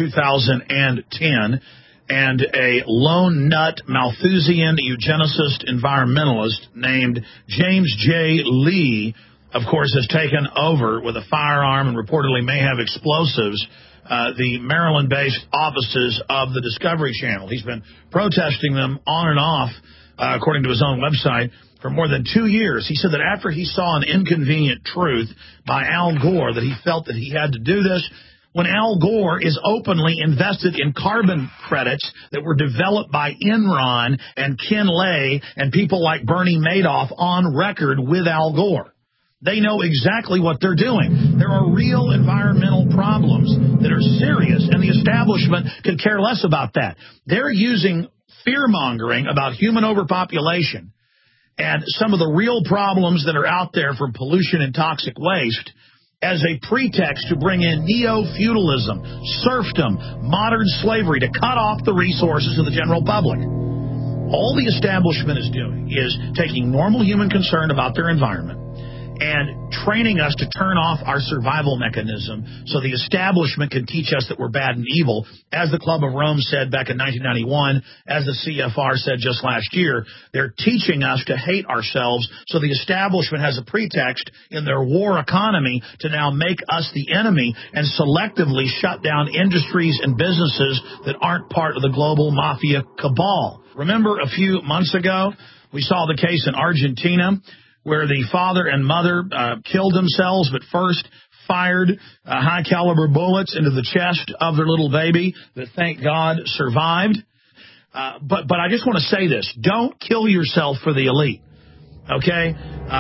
2010. And a lone nut Malthusian eugenicist environmentalist named James J. Lee, of course, has taken over with a firearm and reportedly may have explosives the Maryland-based offices of the Discovery Channel. He's been protesting them on and off, according to his own website, for more than 2 years. He said that after he saw an inconvenient truth by Al Gore that he felt that he had to do this. When Al Gore is openly invested in carbon credits that were developed by Enron and Ken Lay and people like Bernie Madoff on record with Al Gore. They know exactly what they're doing. There are real environmental problems that are serious, and the establishment could care less about that. They're using fear-mongering about human overpopulation and some of the real problems that are out there from pollution and toxic waste as a pretext to bring in neo-feudalism, serfdom, modern slavery to cut off the resources of the general public. All the establishment is doing is taking normal human concern about their environment and training us to turn off our survival mechanism so the establishment can teach us that we're bad and evil. As the Club of Rome said back in 1991, as the CFR said just last year, they're teaching us to hate ourselves so the establishment has a pretext in their war economy to now make us the enemy and selectively shut down industries and businesses that aren't part of the global mafia cabal. Remember a few months ago, we saw the case in Argentina where the father and mother killed themselves, but first fired high-caliber bullets into the chest of their little baby that, thank God, survived. But I just want to say this. Don't kill yourself for the elite. Okay?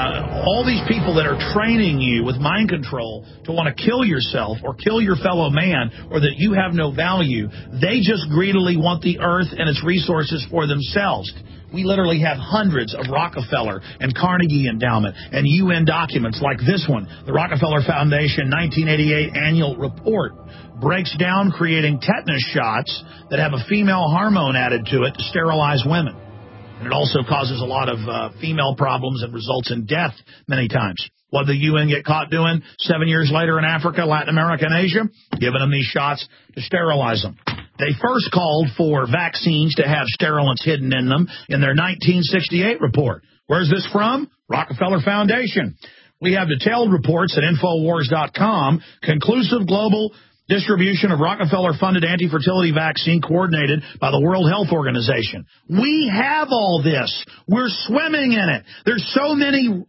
All these people that are training you with mind control to want to kill yourself or kill your fellow man or that you have no value, they just greedily want the earth and its resources for themselves. We literally have hundreds of Rockefeller and Carnegie Endowment and UN documents like this one. The Rockefeller Foundation 1988 annual report breaks down creating tetanus shots that have a female hormone added to it to sterilize women. And it also causes a lot of female problems and results in death many times. What did the UN get caught doing 7 years later in Africa, Latin America, and Asia? Giving them these shots to sterilize them. They first called for vaccines to have sterilants hidden in them in their 1968 report. Where's this from? Rockefeller Foundation. We have detailed reports at Infowars.com, conclusive global distribution of Rockefeller-funded anti-fertility vaccine coordinated by the World Health Organization. We have all this. We're swimming in it. There's so many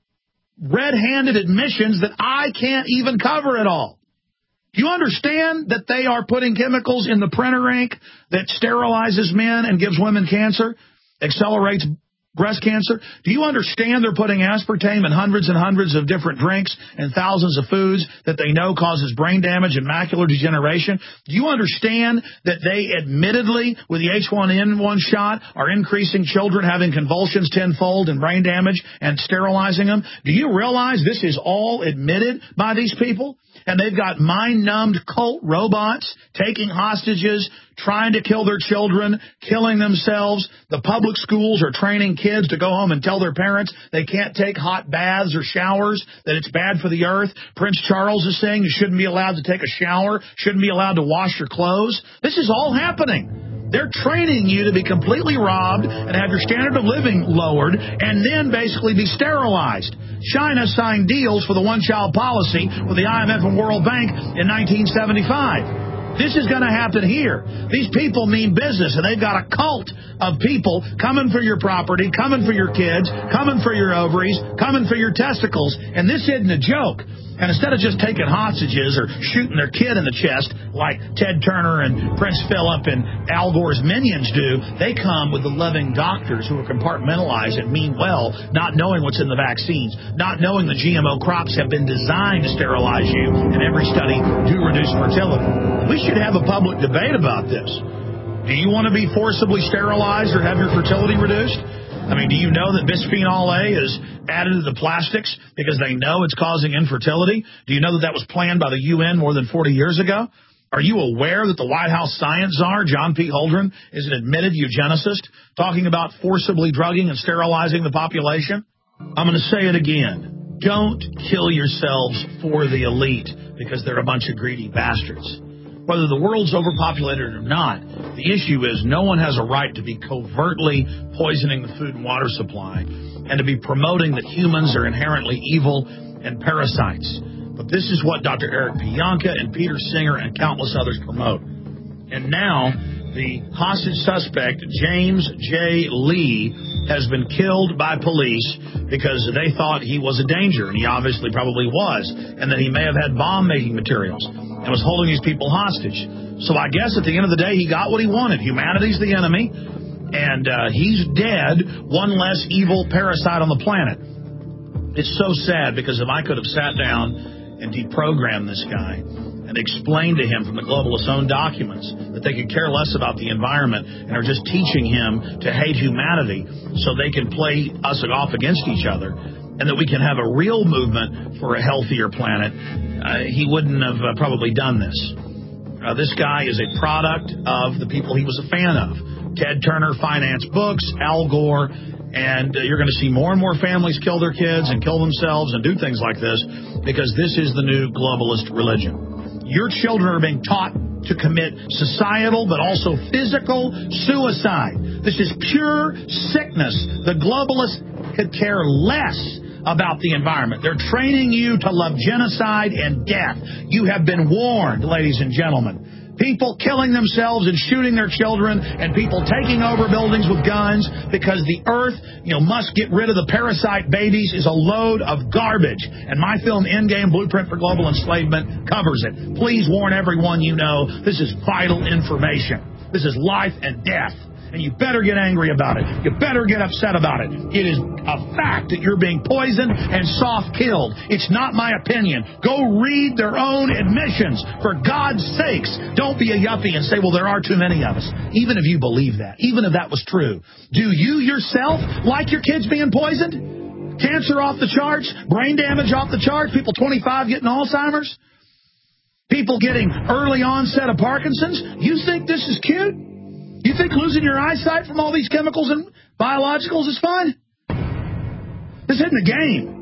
red-handed admissions that I can't even cover it all. Do you understand that they are putting chemicals in the printer ink that sterilizes men and gives women cancer, accelerates breast cancer? Do you understand they're putting aspartame in hundreds and hundreds of different drinks and thousands of foods that they know causes brain damage and macular degeneration? Do you understand that they admittedly, with the H1N1 shot, are increasing children having convulsions tenfold and brain damage and sterilizing them? Do you realize this is all admitted by these people? And they've got mind-numbed cult robots taking hostages, trying to kill their children, killing themselves. The public schools are training kids to go home and tell their parents they can't take hot baths or showers, that it's bad for the earth. Prince Charles is saying you shouldn't be allowed to take a shower, shouldn't be allowed to wash your clothes. This is all happening. They're training you to be completely robbed and have your standard of living lowered and then basically be sterilized. China signed deals for the one-child policy with the IMF and World Bank in 1975. This is going to happen here. These people mean business, and they've got a cult of people coming for your property, coming for your kids, coming for your ovaries, coming for your testicles, and this isn't a joke. And instead of just taking hostages or shooting their kid in the chest like Ted Turner and Prince Philip and Al Gore's minions do, they come with the loving doctors who are compartmentalized and mean well, not knowing what's in the vaccines, not knowing the GMO crops have been designed to sterilize you in every study to reduce fertility. We should have a public debate about this. Do you want to be forcibly sterilized or have your fertility reduced? I mean, do you know that bisphenol A is added to the plastics because they know it's causing infertility? Do you know that that was planned by the UN more than 40 years ago? Are you aware that the White House science czar, John P. Holdren, is an admitted eugenicist, talking about forcibly drugging and sterilizing the population? I'm going to say it again. Don't kill yourselves for the elite because they're a bunch of greedy bastards. Whether the world's overpopulated or not, the issue is no one has a right to be covertly poisoning the food and water supply and to be promoting that humans are inherently evil and parasites. But this is what Dr. Eric Pianka and Peter Singer and countless others promote. And now the hostage suspect, James J. Lee, has been killed by police because they thought he was a danger, and he obviously probably was, and that he may have had bomb-making materials and was holding these people hostage. So I guess at the end of the day, he got what he wanted. Humanity's the enemy, and he's dead, one less evil parasite on the planet. It's so sad because if I could have sat down and deprogrammed this guy and explained to him from the globalists' own documents that they could care less about the environment and are just teaching him to hate humanity so they can play us off against each other, and that we can have a real movement for a healthier planet, he wouldn't have probably done this. This guy is a product of the people he was a fan of. Ted Turner financed books, Al Gore, and you're going to see more and more families kill their kids and kill themselves and do things like this because this is the new globalist religion. Your children are being taught to commit societal but also physical suicide. This is pure sickness. The globalists could care less about the environment. They're training you to love genocide and death. You have been warned, ladies and gentlemen. People killing themselves and shooting their children and people taking over buildings with guns because the earth, must get rid of the parasite babies is a load of garbage. And my film, Endgame Blueprint for Global Enslavement, covers it. Please warn everyone you know. This is vital information. This is life and death. and you better get angry about it. You better get upset about it. It is a fact that you're being poisoned and soft-killed. It's not my opinion. Go read their own admissions. For God's sakes, don't be a yuppie and say, well, there are too many of us. Even if you believe that, even if that was true, do you yourself like your kids being poisoned? Cancer off the charts, brain damage off the charts, people 25 getting Alzheimer's, people getting early onset of Parkinson's. You think this is cute? You think losing your eyesight from all these chemicals and biologicals is fun? This isn't a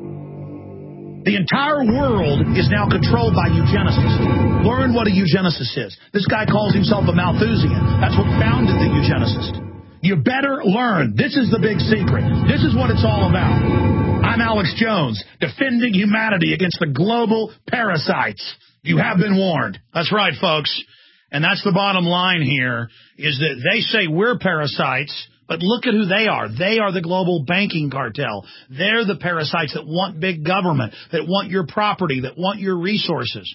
game. The entire world is now controlled by eugenicists. Learn what a eugenicist is. This guy calls himself a Malthusian. That's what founded the eugenicist. You better learn. This is the big secret. This is what it's all about. I'm Alex Jones, defending humanity against the global parasites. You have been warned. That's right, folks. And that's the bottom line here, is that they say we're parasites, but look at who they are. They are the global banking cartel. They're the parasites that want big government, that want your property, that want your resources.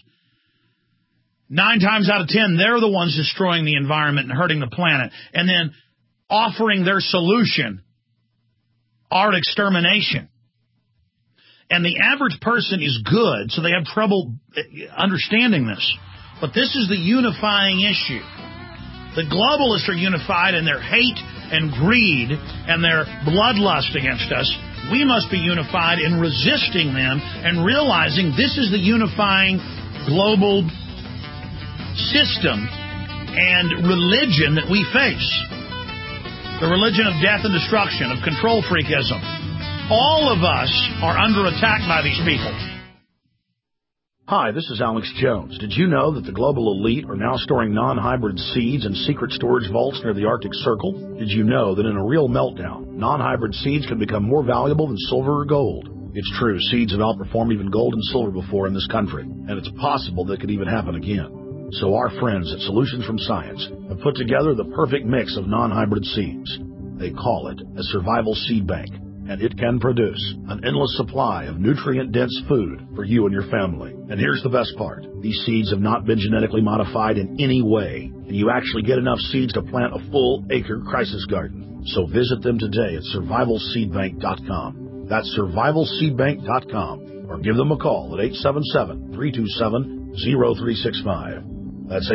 9 times out of 10, they're the ones destroying the environment and hurting the planet, and then offering their solution, our extermination. And the average person is good, so they have trouble understanding this. But this is the unifying issue. The globalists are unified in their hate and greed and their bloodlust against us. We must be unified in resisting them and realizing this is the unifying global system and religion that we face. The religion of death and destruction, of control freakism. All of us are under attack by these people. Hi, this is Alex Jones. Did you know that the global elite are now storing non-hybrid seeds in secret storage vaults near the Arctic Circle? Did you know that in a real meltdown, non-hybrid seeds can become more valuable than silver or gold? It's true, seeds have outperformed even gold and silver before in this country, and it's possible that could even happen again. So our friends at Solutions from Science have put together the perfect mix of non-hybrid seeds. They call it a survival seed bank, and it can produce an endless supply of nutrient-dense food for you and your family. And here's the best part. These seeds have not been genetically modified in any way, and you actually get enough seeds to plant a full-acre crisis garden. So visit them today at survivalseedbank.com. That's survivalseedbank.com, or give them a call at 877-327-0365. That's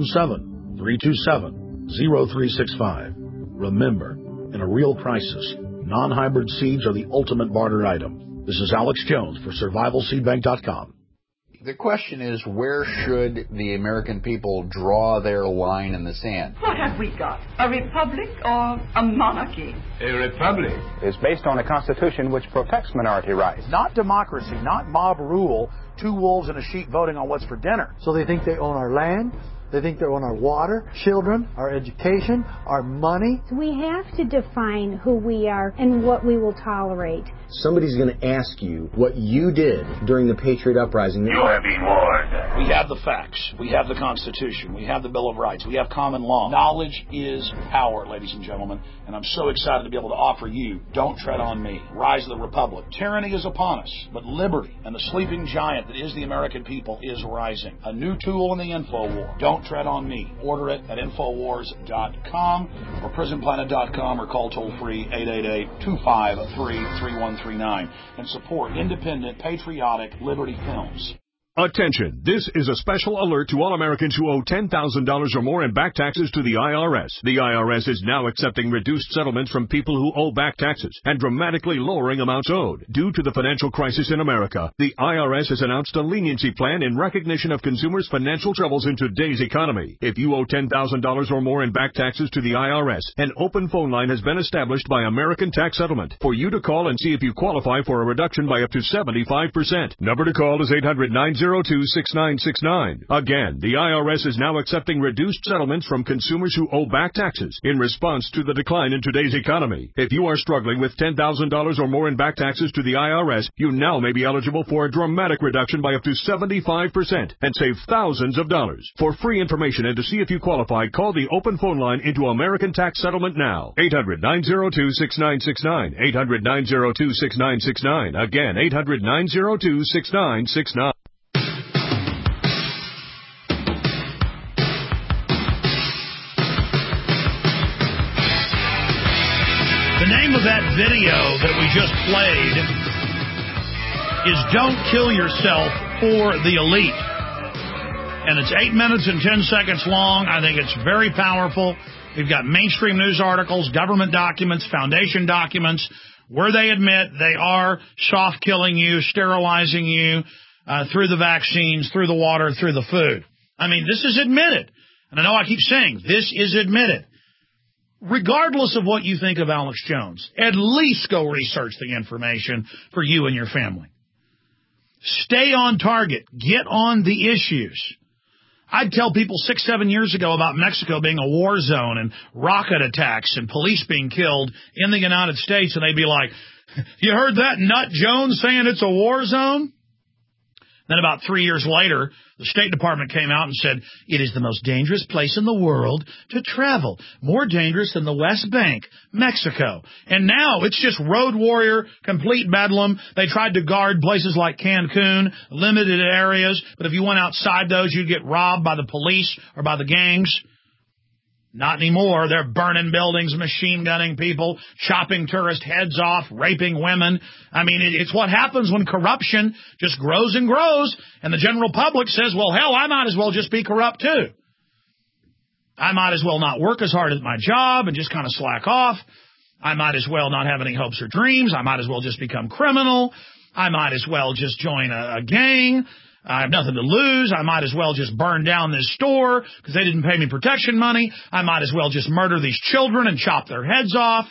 877-327-0365. Remember, in a real crisis, non-hybrid seeds are the ultimate barter item. This is Alex Jones for survivalseedbank.com. The question is, where should the American people draw their line in the sand? What have we got? A republic or a monarchy? A republic is based on a constitution which protects minority rights. Not democracy, not mob rule, 2 wolves and a sheep voting on what's for dinner. So they think they own our land. They think they own our water, children, our education, our money. We have to define who we are and what we will tolerate. Somebody's going to ask you what you did during the Patriot Uprising. You are being warned. We have the facts. We have the Constitution. We have the Bill of Rights. We have common law. Knowledge is power, ladies and gentlemen. And I'm so excited to be able to offer you Don't Tread on Me. Rise of the Republic. Tyranny is upon us, but liberty and the sleeping giant that is the American people is rising. A new tool in the info war. Don't Tread on Me. Order it at Infowars.com or PrisonPlanet.com or call toll-free 888-253-3139 and support independent, patriotic Liberty Films. Attention, this is a special alert to all Americans who owe $10,000 or more in back taxes to the IRS. The IRS is now accepting reduced settlements from people who owe back taxes and dramatically lowering amounts owed. Due to the financial crisis in America, the IRS has announced a leniency plan in recognition of consumers' financial troubles in today's economy. If you owe $10,000 or more in back taxes to the IRS, an open phone line has been established by American Tax Settlement for you to call and see if you qualify for a reduction by up to 75%. Number to call is 800-902-6969. Again, the IRS is now accepting reduced settlements from consumers who owe back taxes in response to the decline in today's economy. If you are struggling with $10,000 or more in back taxes to the IRS, you now may be eligible for a dramatic reduction by up to 75% and save thousands of dollars. For free information and to see if you qualify, call the open phone line into American Tax Settlement now. 800-902-6969. 800-902-6969. Again, 800-902-6969. we just played is Don't Kill Yourself for the Elite. And it's 8 minutes and 10 seconds long. I think it's very powerful. We've got mainstream news articles, government documents, foundation documents, where they admit they are soft killing you, sterilizing you through the vaccines, through the water, through the food. I mean, this is admitted. And I know I keep saying this is admitted. Regardless of what you think of Alex Jones, at least go research the information for you and your family. Stay on target. Get on the issues. I'd tell people 6-7 years ago about Mexico being a war zone and rocket attacks and police being killed in the United States, and they'd be like, you heard that nut Jones saying it's a war zone? Then about 3 years later, the State Department came out and said, it is the most dangerous place in the world to travel. More dangerous than the West Bank, Mexico. And now it's just road warrior, complete bedlam. They tried to guard places like Cancun, limited areas. But if you went outside those, you'd get robbed by the police or by the gangs. Not anymore. They're burning buildings, machine gunning people, chopping tourist heads off, raping women. I mean, it's what happens when corruption just grows and grows, and the general public says, well, hell, I might as well just be corrupt too. I might as well not work as hard at my job and just kind of slack off. I might as well not have any hopes or dreams. I might as well just become criminal. I might as well just join a gang. I have nothing to lose. I might as well just burn down this store because they didn't pay me protection money. I might as well just murder these children and chop their heads off.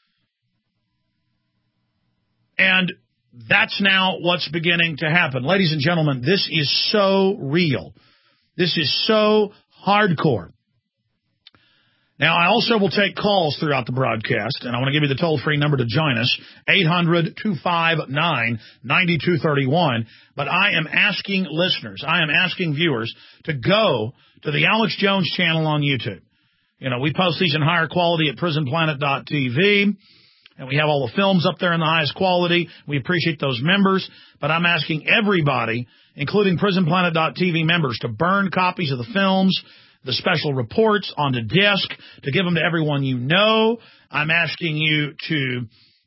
And that's now what's beginning to happen. Ladies and gentlemen, this is so real. This is so hardcore. Now, I also will take calls throughout the broadcast, and I want to give you the toll-free number to join us, 800-259-9231. But I am asking listeners, I am asking viewers to go to the Alex Jones channel on YouTube. You know, we post these in higher quality at prisonplanet.tv, and we have all the films up there in the highest quality. We appreciate those members, but I'm asking everybody, including prisonplanet.tv members, to burn copies of the films, the special reports onto disk, to give them to everyone you know. I'm asking you to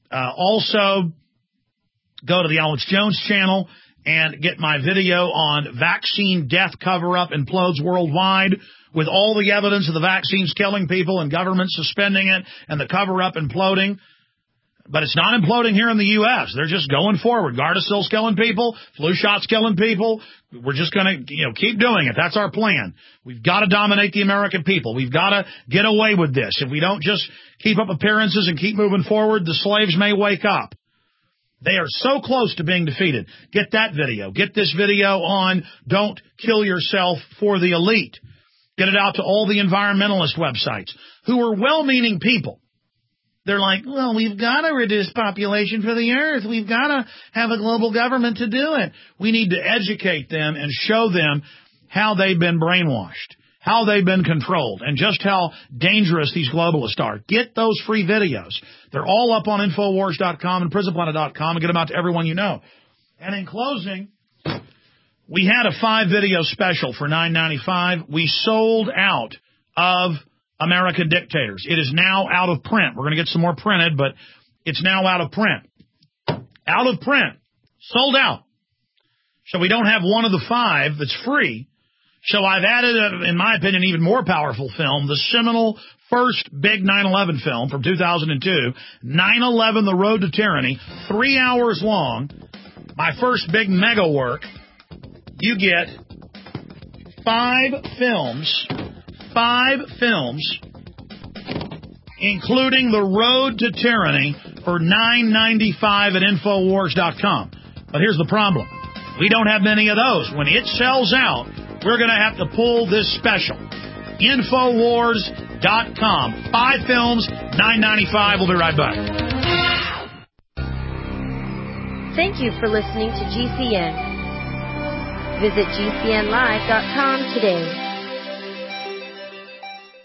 also go to the Alex Jones channel and get my video on vaccine death cover-up implodes worldwide, with all the evidence of the vaccines killing people and government suspending it and the cover-up imploding. But it's not imploding here in the U.S. They're just going forward. Gardasil's killing people. Flu shot's killing people. We're just going to keep doing it. That's our plan. We've got to dominate the American people. We've got to get away with this. If we don't just keep up appearances and keep moving forward, the slaves may wake up. They are so close to being defeated. Get that video. Get this video on Don't Kill Yourself for the Elite. Get it out to all the environmentalist websites who are well-meaning people. They're like, well, we've got to reduce population for the earth. We've got to have a global government to do it. We need to educate them and show them how they've been brainwashed, how they've been controlled, and just how dangerous these globalists are. Get those free videos. They're all up on Infowars.com and PrisonPlanet.com, and get them out to everyone you know. And in closing, we had a 5-video special for $9.95. We sold out of American Dictators. It is now out of print. We're going to get some more printed, but it's now out of print. Out of print. Sold out. So we don't have one of the 5 that's free. So I've added, in my opinion, even more powerful film, the seminal first big 9/11 film from 2002, 9/11: The Road to Tyranny, 3 hours long. My first big mega work. You get 5 films, including The Road to Tyranny, for $9.95 at Infowars.com. But here's the problem. We don't have many of those. When it sells out, we're going to have to pull this special. Infowars.com. 5 films, $9.95. We'll be right back. Thank you for listening to GCN. Visit GCNlive.com today.